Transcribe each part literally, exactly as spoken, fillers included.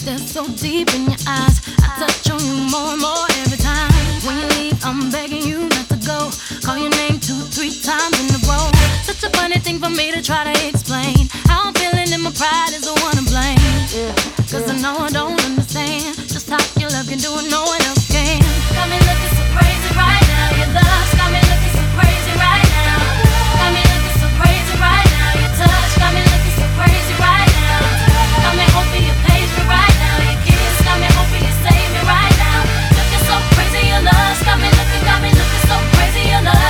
that's so deep in your eyes. I touch on you more and more every time. When you leave, I'm begging you not to go. Call your name two, three times in a row. Such a funny thing for me to try to explain. How I'm feeling and my pride is the one to blame. Cause I know I don't understand just how your love can do it, no one else can. Got me looking so crazy right now. Your love's got me looking so crazy right now. Got me looking so crazy right now. Your touch got me looking so crazy right now. Got me hoping you page me right now. Your kiss got me hoping you save me right now. Looking so crazy, your love's got me looking, got me looking so crazy, your love.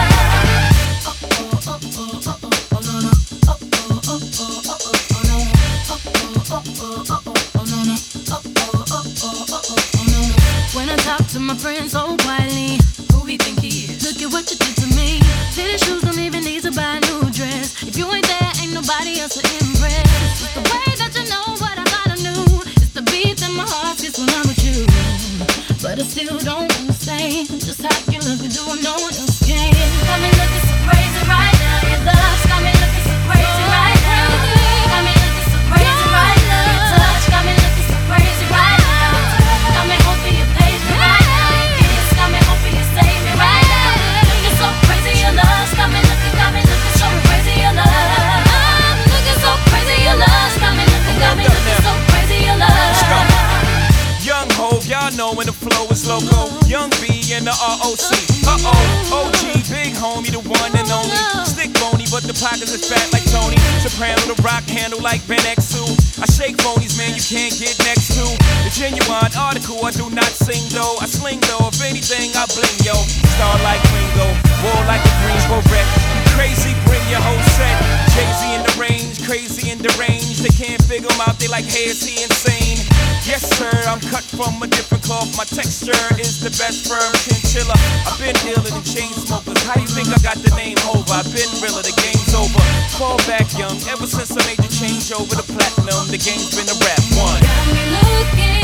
Oh oh oh oh oh oh oh no no. Oh oh oh oh oh oh oh no. Oh oh oh oh oh oh no no. Oh oh oh oh oh oh no no. When I talk to my friends so quietly, who he think he is? Look at what you did to me. Fitted shoes don't even need to buy a new dress. If you ain't there, ain't nobody else to impress. It's the way that you know what I thought I knew. It's the beat that my heart gets when I'm with you. But I still don't understand just how you look and do what no one else can. Got me looking so crazy right now. Your love's got me looking so crazy right now. Got me looking so crazy right now. Your touch got me looking so crazy right now. Got me hoping you page me right now. Your kiss got me hoping you save me right now. Looking so crazy, your love's got me looking, got me looking so crazy, your love. I'm looking so crazy, your love's got me looking, got me looking so crazy, your love. Young Hov, y'all know when the flow is loco. Young B and the R O C. Uh-oh, O G, big homie, the one and only. Stick bony, but the pockets is fat like Tony. Soprano, the rock handle like Ben X two. I shake phonies, man, you can't get next to. The genuine article, I do not sing though. I sling though, if anything, I bling, yo. Star like Ringo, war like a Greensboro wreck. Crazy, bring your whole set. Jay-Z in the range, crazy in the range. They can't figure him out, they like, hey, is he insane? Yes, sir, I'm cut from a different cloth. My texture is the best firm chinchilla. I've been dealing in chain smokers. How you think I got the name over? I've been realer, the game's over. Fall back young, ever since I made the change over to platinum, the game's been a rap one. Got me looking